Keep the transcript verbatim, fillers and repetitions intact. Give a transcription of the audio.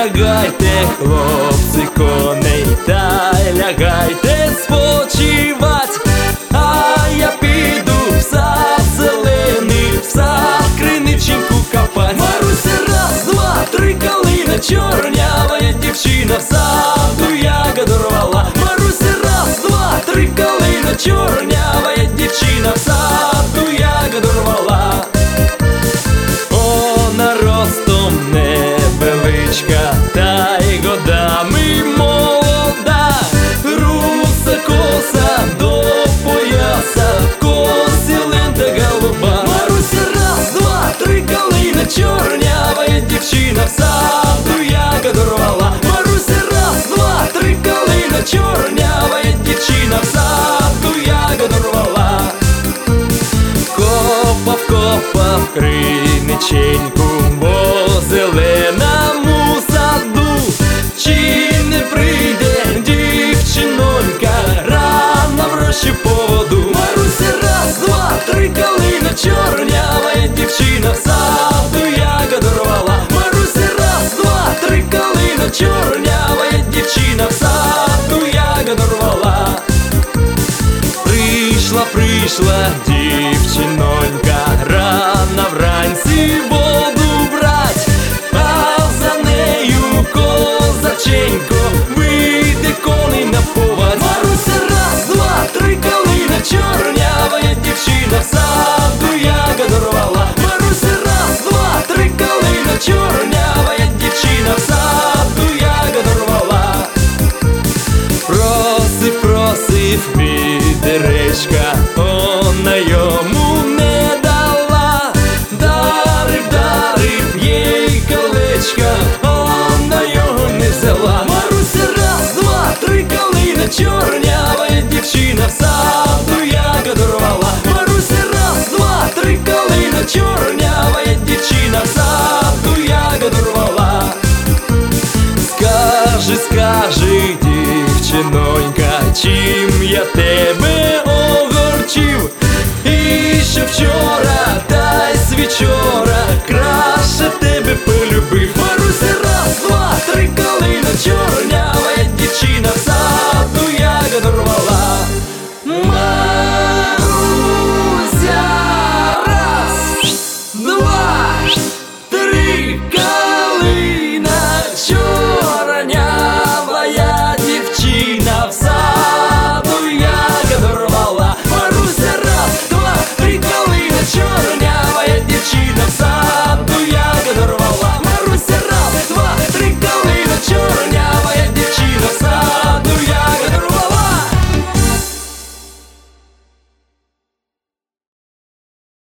Запрягайте, хлопці, коней, та й лягайте спочивать, а я піду в сад зелений, в сад криниченьку копать. Маруся, раз, два, три, калина чорнявая дівчина в саду ягоду рвала. Маруся, раз, два, три, калина чорнявая дівчина в саду ягоду рвала. Вона ростом невеличка, та й годами молода, руса коса до пояса, в косі лента голуба. Маруся, раз, два, три, калина чорнявая дівчина в саду ягоду рвала. Маруся, раз, два, три, калина чорнявая дівчина в саду ягоду рвала. Копав, копав криниченьку по зеленому саду, чи не прийде дівчинонька рано врощі по воду. Маруся, раз, два, три, калина чорнявая дівчина в саду ягоду рвала. Маруся, раз, два, три, калина чорнявая дівчина в саду ягоду рвала. Прийшла, прийшла дівчинонька рано вранці воду брать, а за нею козаченько вийде коней напувать. Маруся, раз, два, три, калина чорнявая дівчина в саду ягоду рвала. Маруся, раз, два, три, калина чорнявая дівчина в саду ягоду рвала. Просив, просив відеречка, вона йому не дала. Дарив, дарив їй колечка, вона його не взяла. Маруся, раз, два, три, калина чорнявая дівчина в саду ягоду рвала. Маруся, раз, два, три, калина чорнявая дівчина в саду ягоду рвала. Скажи, скажи, дівчинонька, чим я те